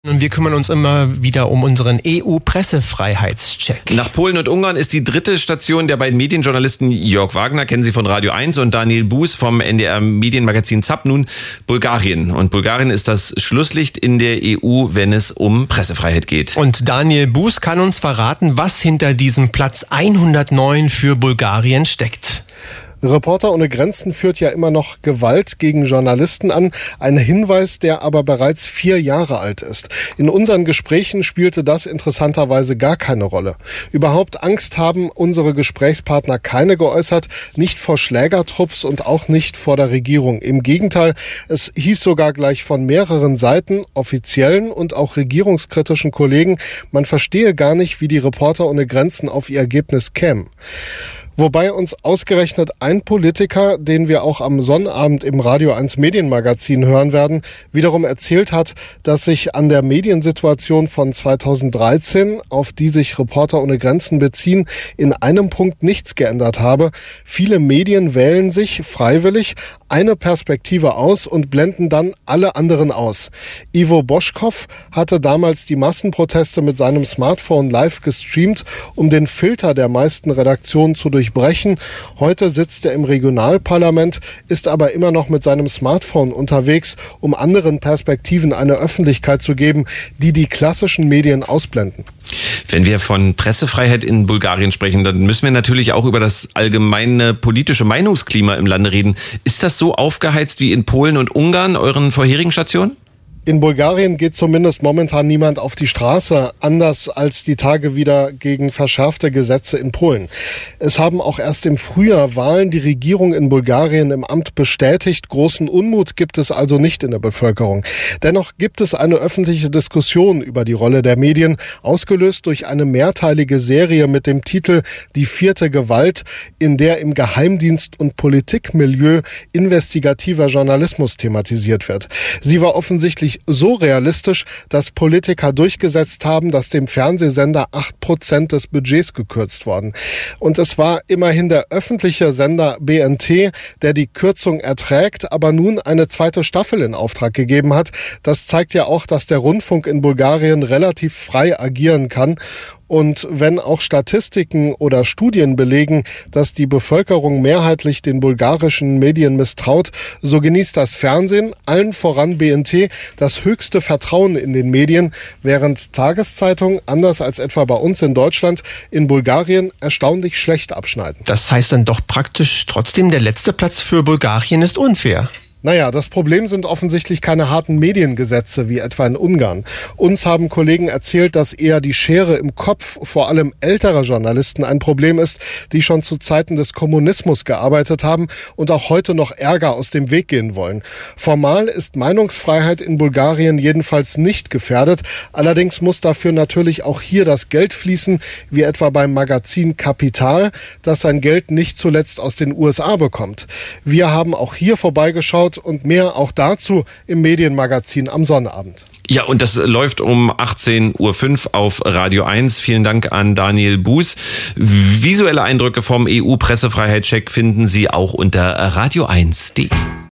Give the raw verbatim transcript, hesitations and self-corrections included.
Und wir kümmern uns immer wieder um unseren E U-Pressefreiheitscheck. Nach Polen und Ungarn ist die dritte Station der beiden Medienjournalisten Jörg Wagner, kennen Sie von Radio eins, und Daniel Buß vom N D R-Medienmagazin ZAP, nun Bulgarien. Und Bulgarien ist das Schlusslicht in der E U, wenn es um Pressefreiheit geht. Und Daniel Buß kann uns verraten, was hinter diesem Platz hundertneun für Bulgarien steckt. Reporter ohne Grenzen führt ja immer noch Gewalt gegen Journalisten an. Ein Hinweis, der aber bereits vier Jahre alt ist. In unseren Gesprächen spielte das interessanterweise gar keine Rolle. Überhaupt Angst haben unsere Gesprächspartner keine geäußert, nicht vor Schlägertrupps und auch nicht vor der Regierung. Im Gegenteil, es hieß sogar gleich von mehreren Seiten, offiziellen und auch regierungskritischen Kollegen, man verstehe gar nicht, wie die Reporter ohne Grenzen auf ihr Ergebnis kämen. Wobei uns ausgerechnet ein Politiker, den wir auch am Sonnabend im Radio eins Medienmagazin hören werden, wiederum erzählt hat, dass sich an der Mediensituation von zweitausenddreizehn, auf die sich Reporter ohne Grenzen beziehen, in einem Punkt nichts geändert habe. Viele Medien wählen sich freiwillig eine Perspektive aus und blenden dann alle anderen aus. Ivo Boschkow hatte damals die Massenproteste mit seinem Smartphone live gestreamt, um den Filter der meisten Redaktionen zu durchbrechen. Heute sitzt er im Regionalparlament, ist aber immer noch mit seinem Smartphone unterwegs, um anderen Perspektiven eine Öffentlichkeit zu geben, die die klassischen Medien ausblenden. Wenn wir von Pressefreiheit in Bulgarien sprechen, dann müssen wir natürlich auch über das allgemeine politische Meinungsklima im Lande reden. Ist das so aufgeheizt wie in Polen und Ungarn, euren vorherigen Stationen? In Bulgarien geht zumindest momentan niemand auf die Straße, anders als die Tage wieder gegen verschärfte Gesetze in Polen. Es haben auch erst im Frühjahr Wahlen die Regierung in Bulgarien im Amt bestätigt. Großen Unmut gibt es also nicht in der Bevölkerung. Dennoch gibt es eine öffentliche Diskussion über die Rolle der Medien, ausgelöst durch eine mehrteilige Serie mit dem Titel Die vierte Gewalt, in der im Geheimdienst- und Politikmilieu investigativer Journalismus thematisiert wird. Sie war offensichtlich so realistisch, dass Politiker durchgesetzt haben, dass dem Fernsehsender acht Prozent des Budgets gekürzt worden. Und es war immerhin der öffentliche Sender B N T, der die Kürzung erträgt, aber nun eine zweite Staffel in Auftrag gegeben hat. Das zeigt ja auch, dass der Rundfunk in Bulgarien relativ frei agieren kann. Und wenn auch Statistiken oder Studien belegen, dass die Bevölkerung mehrheitlich den bulgarischen Medien misstraut, so genießt das Fernsehen, allen voran B N T, das höchste Vertrauen in den Medien, während Tageszeitungen, anders als etwa bei uns in Deutschland, in Bulgarien erstaunlich schlecht abschneiden. Das heißt dann doch praktisch trotzdem, der letzte Platz für Bulgarien ist unfair. Naja, das Problem sind offensichtlich keine harten Mediengesetze wie etwa in Ungarn. Uns haben Kollegen erzählt, dass eher die Schere im Kopf vor allem älterer Journalisten ein Problem ist, die schon zu Zeiten des Kommunismus gearbeitet haben und auch heute noch Ärger aus dem Weg gehen wollen. Formal ist Meinungsfreiheit in Bulgarien jedenfalls nicht gefährdet. Allerdings muss dafür natürlich auch hier das Geld fließen, wie etwa beim Magazin Kapital, das sein Geld nicht zuletzt aus den U S A bekommt. Wir haben auch hier vorbeigeschaut und mehr auch dazu im Medienmagazin am Sonnabend. Ja, und das läuft um achtzehn Uhr fünf auf Radio eins. Vielen Dank an Daniel Buß. Visuelle Eindrücke vom E U-Pressefreiheitscheck finden Sie auch unter radio eins punkt de.